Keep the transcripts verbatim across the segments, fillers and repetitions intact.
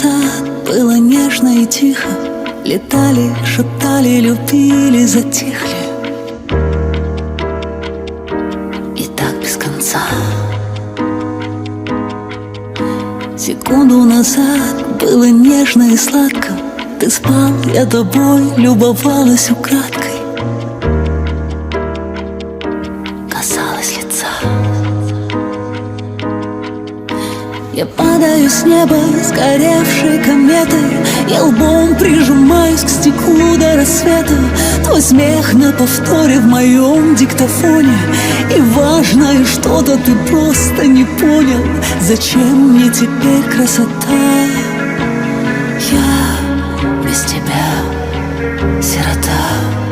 назад было нежно и тихо. Летали, шептали, любили, затихли. И так без конца. Секунду назад было нежно и сладко. Ты спал, я тобой любовалась украдкой. Касалась лица. Я падаю с неба, сгоревшей кометой. Я лбом прижимаюсь к стеклу до рассвета. Твой смех на повторе в моем диктофоне. И важное что-то ты просто не понял. Зачем мне теперь красота? Я без тебя сирота.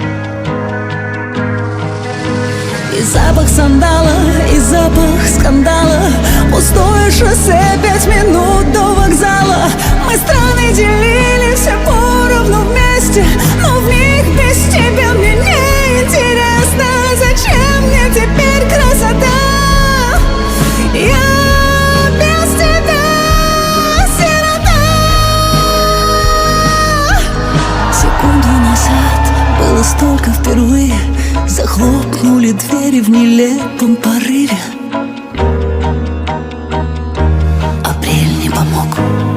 И запах сандала, и запах скандала. Пустое шоссе, пять минут до вокзала. Мы страны делили все поровну вместе, но в них без тебя мне не интересно. Зачем мне теперь красота? Я без тебя сирота. Секунду назад было столько впервые. Захлопнули двери в нелепом порыве. Апрель не помог.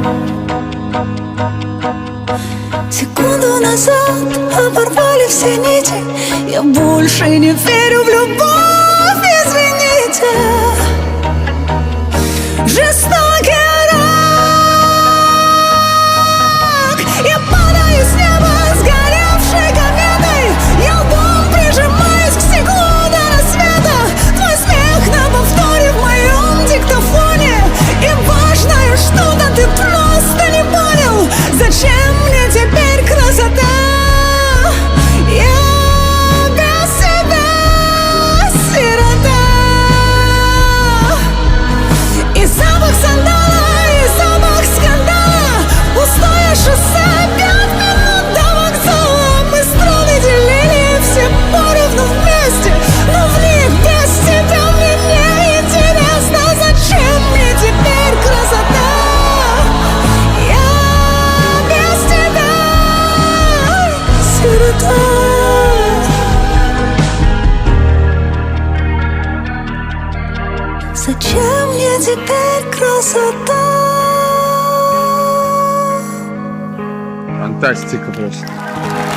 Секунду назад оборвали все нити. Я больше не верю в любовь, извините. Жестокий рок. Я падаю с неба, сгоревшей кометой. Я лбом прижимаюсь к стеклу до рассвета. Твой смех на повторе в моем диктофоне. И важное что-то ты просто не понял. Зачем мне теперь красота? Я без тебя сирота. И запах сандала, и запах скандала. Пустое шоссе, пять минут до вокзала. Мы страны делили все поровну вместе, но в них без тебя мне не интересно. Зачем мне теперь красота? Я без тебя сирота. Зачем мне теперь красота? Фантастика просто.